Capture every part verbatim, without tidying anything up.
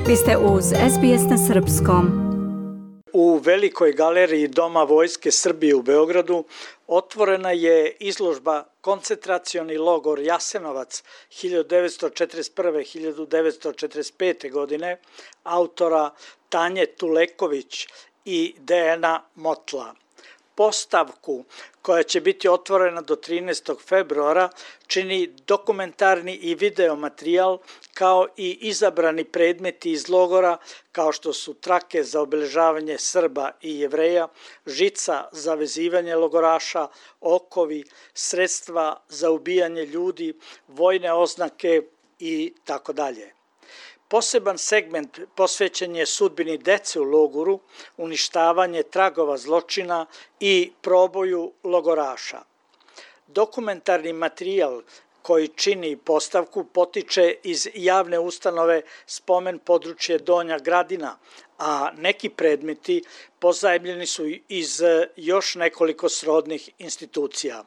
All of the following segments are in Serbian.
Vi ste uz es be es na srpskom. U Velikoj galeriji Doma Vojske Srbije u Beogradu otvorena je izložba Koncentracioni logor Jasenovac hiljadu devetsto četrdeset prve do hiljadu devetsto četrdeset pete. godine autora Tanje Tuleković i Dejana Motla. Postavku, koja će biti otvorena do trinaestog februara, čini dokumentarni i video materijal kao i izabrani predmeti iz logora kao što su trake za obeležavanje Srba i Jevreja, žica za vezivanje logoraša, okovi, sredstva za ubijanje ljudi, vojne oznake i tako dalje. Poseban segment posvećen je sudbini dece u logoru, uništavanje tragova zločina i proboju logoraša. Dokumentarni materijal koji čini postavku potiče iz javne ustanove Spomen područje Donja Gradina, a neki predmeti pozajmljeni su iz još nekoliko srodnih institucija.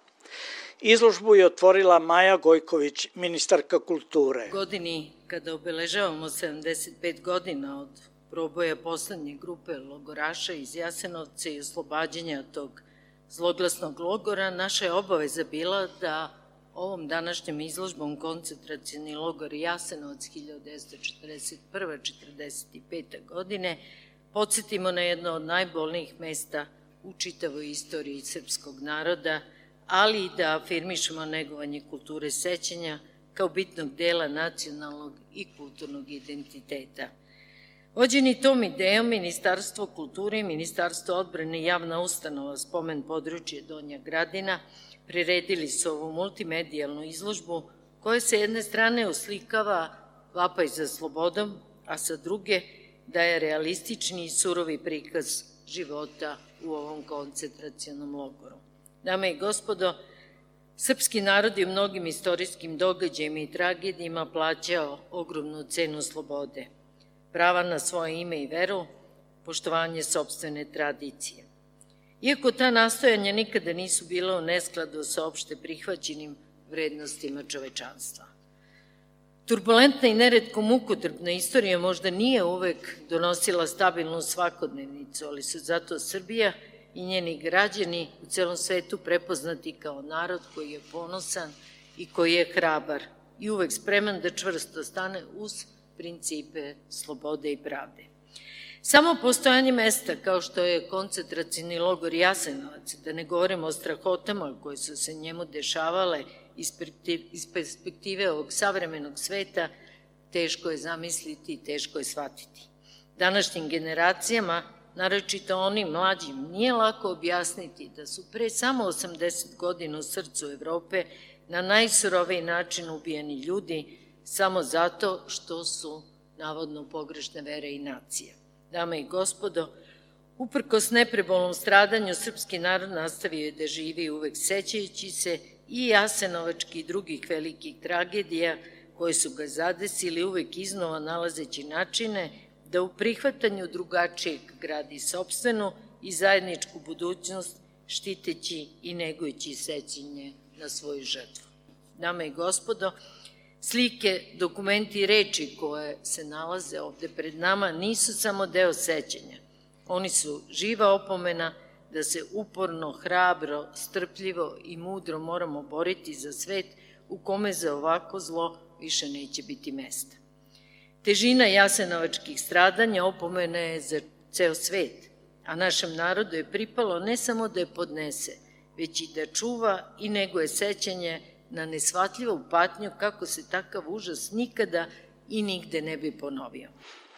Izložbu je otvorila Maja Gojković, ministarka kulture. Godini kada obeležavamo sedamdeset pet godina od proboja poslednje grupe logoraša iz Jasenovca i oslobađanja tog zloglasnog logora, naša je obaveza bila da ovom današnjom izložbom Koncentracioni logor Jasenovac hiljadu devetsto četrdeset prve do četrdeset pete. godine podsjetimo na jedno od najbolnijih mesta u čitavoj istoriji srpskog naroda, ali i da afirmišemo negovanje kulture sećanja kao bitnog dela nacionalnog i kulturnog identiteta. Vođeni tom idejom, Ministarstvo kulture i Ministarstvo odbrane i javna ustanova Spomen područje Donja Gradina priredili su ovu multimedijalnu izložbu koja sa jedne strane oslikava vapaj za slobodom, a sa druge daje realistični i surovi prikaz života u ovom koncentracionom logoru. Dame i gospodo, srpski narod je u mnogim istorijskim događajima i tragedijima plaćao ogromnu cenu slobode, prava na svoje ime i veru, poštovanje sopstvene tradicije. Iako ta nastojanja nikada nisu bila u neskladu sa opšte prihvaćenim vrednostima čovečanstva. Turbulentna i neretko mukotrpna istorija možda nije uvek donosila stabilnu svakodnevnicu, ali su zato Srbija i njeni građani u celom svetu prepoznati kao narod koji je ponosan i koji je hrabar i uvek spreman da čvrsto stane uz principe slobode i pravde. Samo postojanje mesta kao što je koncentracioni logor Jasenovac, da ne govorimo o strahotama koje su se njemu dešavale iz perspektive ovog savremenog sveta, teško je zamisliti i teško je shvatiti. Današnjim generacijama, naročito onim mlađim, nije lako objasniti da su pre samo osamdeset godina u srcu Evrope na najsuroviji način ubijeni ljudi samo zato što su navodno pogrešne vere i nacije. Dame i gospodo, uprkos neprebolnom stradanju, srpski narod nastavio je da živi uvek sećajući se i jasenovačkih i drugih velikih tragedija koje su ga zadesili, uvek iznova nalazeći načine da u prihvatanju drugačijeg gradi sopstvenu i zajedničku budućnost, štiteći i negujući sećanje na svoju žrtvu. Dame i gospodo, slike, dokumenti i reči koje se nalaze ovde pred nama nisu samo deo sećanja. Oni su živa opomena da se uporno, hrabro, strpljivo i mudro moramo boriti za svet u kome za ovako zlo više neće biti mesta. Težina jasenovačkih stradanja opomena je za ceo svet, a našem narodu je pripalo ne samo da je podnese, već i da čuva i neguje sećanje na nesvatljivu patnju kako se takav užas nikada i nigde ne bi ponovio.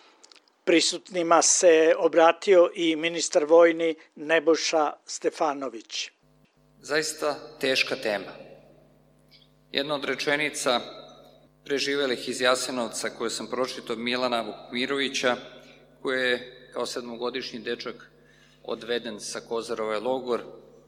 Prisutnima se obratio i ministar vojni Nebojša Stefanović. Zaista teška tema. Jedna od rečenica preživelih iz Jasenovca koje sam pročitao Milana Vukmirovića, koji je kao sedmogodišnji dečak odveden sa Kozarova logor,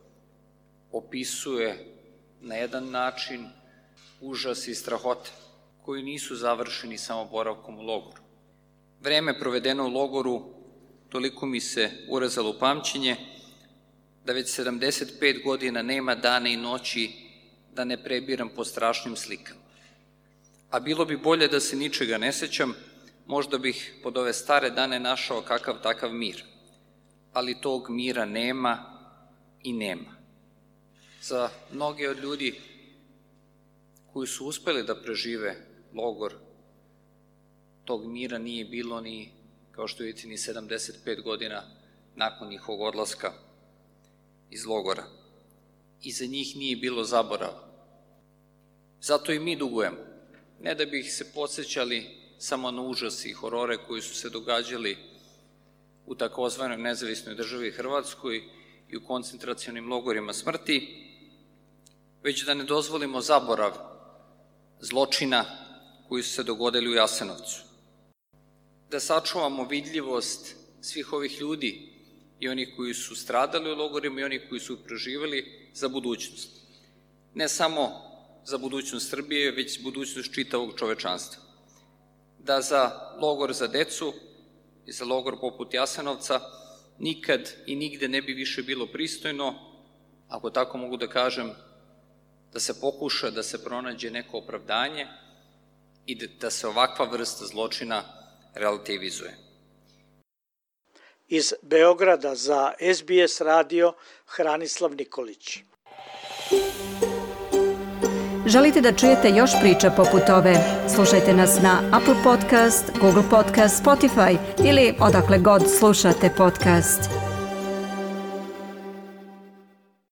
opisuje na jedan način užas i strahote koji nisu završeni samo boravkom u logoru. Vreme provedeno u logoru toliko mi se urezalo u pamćenje da već sedamdeset pet godina nema dana i noći da ne prebiram po strašnim slikama. A bilo bi bolje da se ničega ne sećam, možda bih pod ove stare dane našao kakav takav mir, ali tog mira nema i nema. Za mnoge od ljudi koji su uspeli da prežive logor, tog mira nije bilo ni, kao što vidite, ni sedamdeset pet godina nakon njihovog odlaska iz logora. I za njih nije bilo zaborava. Zato i mi dugujemo. Ne da bi ih se podsjećali samo na užas i horore koji su se događali u takozvanoj nezavisnoj državi Hrvatskoj i u koncentracionim logorima smrti, već da ne dozvolimo zaborav zločina koji su se dogodili u Jasenovcu. Da sačuvamo vidljivost svih ovih ljudi i onih koji su stradali u logorima i onih koji su preživeli za budućnost. Ne samo za budućnost Srbije, već budućnost čitavog čovečanstva. Da za logor za decu i za logor poput Jasenovca nikad i nigde ne bi više bilo pristojno, ako tako mogu da kažem, da se pokuša da se pronađe neko opravdanje i da se ovakva vrsta zločina relativizuje. Iz Beograda za S B S radio Hranislav Nikolić. Želite da čujete još priča poput ove? Slušajte nas na Apple Podcast, Google Podcast, Spotify ili odakle god slušate podcast.